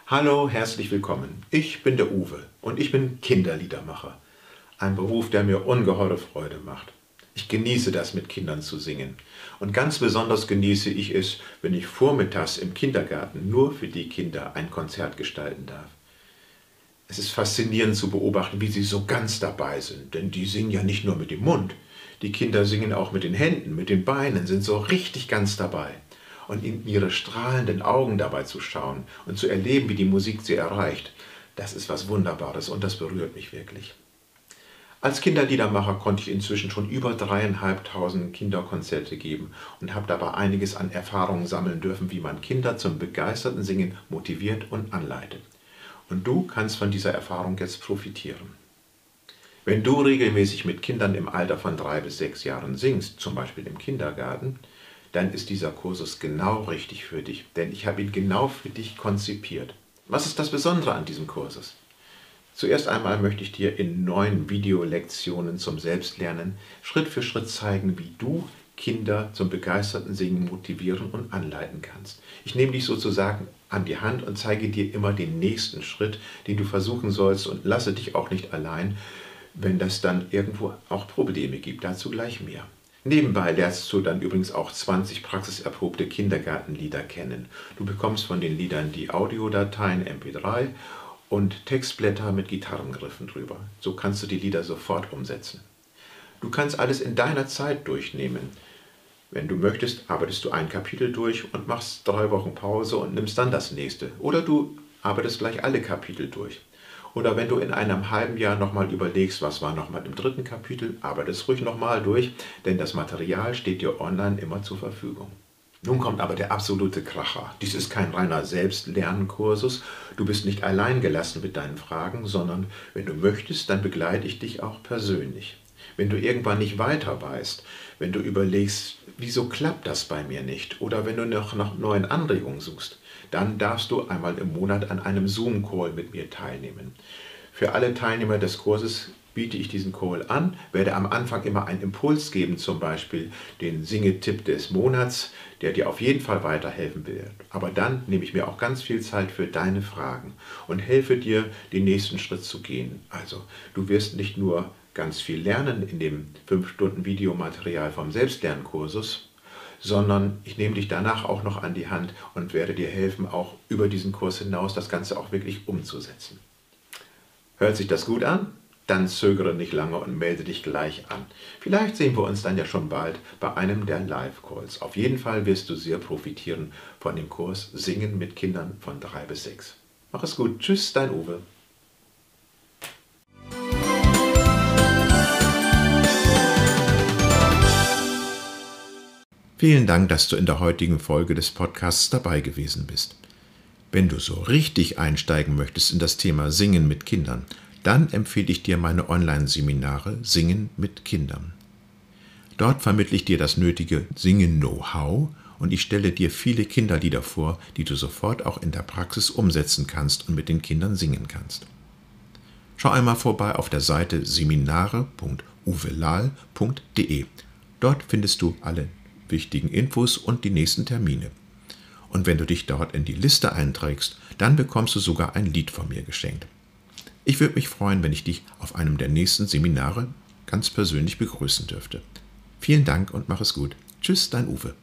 Hallo, herzlich willkommen. Ich bin der Uwe und ich bin Kinderliedermacher. Ein Beruf, der mir ungeheure Freude macht. Ich genieße das, mit Kindern zu singen. Und ganz besonders genieße ich es, wenn ich vormittags im Kindergarten nur für die Kinder ein Konzert gestalten darf. Es ist faszinierend zu beobachten, wie sie so ganz dabei sind, denn die singen ja nicht nur mit dem Mund. Die Kinder singen auch mit den Händen, mit den Beinen, sind so richtig ganz dabei. Und in ihre strahlenden Augen dabei zu schauen und zu erleben, wie die Musik sie erreicht, das ist was Wunderbares und das berührt mich wirklich. Als Kinderliedermacher konnte ich inzwischen schon über 3.500 Kinderkonzerte geben und habe dabei einiges an Erfahrungen sammeln dürfen, wie man Kinder zum begeisterten Singen motiviert und anleitet. Und du kannst von dieser Erfahrung jetzt profitieren. Wenn du regelmäßig mit Kindern im Alter von 3 bis 6 Jahren singst, zum Beispiel im Kindergarten, dann ist dieser Kursus genau richtig für dich, denn ich habe ihn genau für dich konzipiert. Was ist das Besondere an diesem Kursus? Zuerst einmal möchte ich dir in 9 Videolektionen zum Selbstlernen Schritt für Schritt zeigen, wie du Kinder zum begeisterten Singen motivieren und anleiten kannst. Ich nehme dich sozusagen an die Hand und zeige dir immer den nächsten Schritt, den du versuchen sollst, und lasse dich auch nicht allein, wenn das dann irgendwo auch Probleme gibt. Dazu gleich mehr. Nebenbei lernst du dann übrigens auch 20 praxiserprobte Kindergartenlieder kennen. Du bekommst von den Liedern die Audiodateien MP3 und Textblätter mit Gitarrengriffen drüber. So kannst du die Lieder sofort umsetzen. Du kannst alles in deiner Zeit durchnehmen. Wenn du möchtest, arbeitest du ein Kapitel durch und machst 3 Wochen Pause und nimmst dann das nächste. Oder du arbeitest gleich alle Kapitel durch. Oder wenn du in einem halben Jahr nochmal überlegst, was war nochmal im 3. Kapitel, arbeitest ruhig nochmal durch, denn das Material steht dir online immer zur Verfügung. Nun kommt aber der absolute Kracher. Dies ist kein reiner Selbstlernkursus. Du bist nicht allein gelassen mit deinen Fragen, sondern wenn du möchtest, dann begleite ich dich auch persönlich. Wenn du irgendwann nicht weiter weißt, wenn du überlegst, wieso klappt das bei mir nicht, oder wenn du noch nach neuen Anregungen suchst, dann darfst du einmal im Monat an einem Zoom-Call mit mir teilnehmen. Für alle Teilnehmer des Kurses biete ich diesen Call an, werde am Anfang immer einen Impuls geben, zum Beispiel den Singetipp des Monats, der dir auf jeden Fall weiterhelfen wird. Aber dann nehme ich mir auch ganz viel Zeit für deine Fragen und helfe dir, den nächsten Schritt zu gehen. Also, du wirst nicht nur ganz viel lernen in dem 5 Stunden Videomaterial vom Selbstlernkursus, sondern ich nehme dich danach auch noch an die Hand und werde dir helfen, auch über diesen Kurs hinaus das Ganze auch wirklich umzusetzen. Hört sich das gut an? Dann zögere nicht lange und melde dich gleich an. Vielleicht sehen wir uns dann ja schon bald bei einem der Live-Calls. Auf jeden Fall wirst du sehr profitieren von dem Kurs Singen mit Kindern von 3 bis 6. Mach es gut. Tschüss, dein Uwe. Vielen Dank, dass du in der heutigen Folge des Podcasts dabei gewesen bist. Wenn du so richtig einsteigen möchtest in das Thema Singen mit Kindern, dann empfehle ich dir meine Online-Seminare Singen mit Kindern. Dort vermittle ich dir das nötige Singen-Know-how und ich stelle dir viele Kinderlieder vor, die du sofort auch in der Praxis umsetzen kannst und mit den Kindern singen kannst. Schau einmal vorbei auf der Seite seminare.uvelal.de. Dort findest du alle wichtigen Infos und die nächsten Termine. Und wenn du dich dort in die Liste einträgst, dann bekommst du sogar ein Lied von mir geschenkt. Ich würde mich freuen, wenn ich dich auf einem der nächsten Seminare ganz persönlich begrüßen dürfte. Vielen Dank und mach es gut. Tschüss, dein Uwe.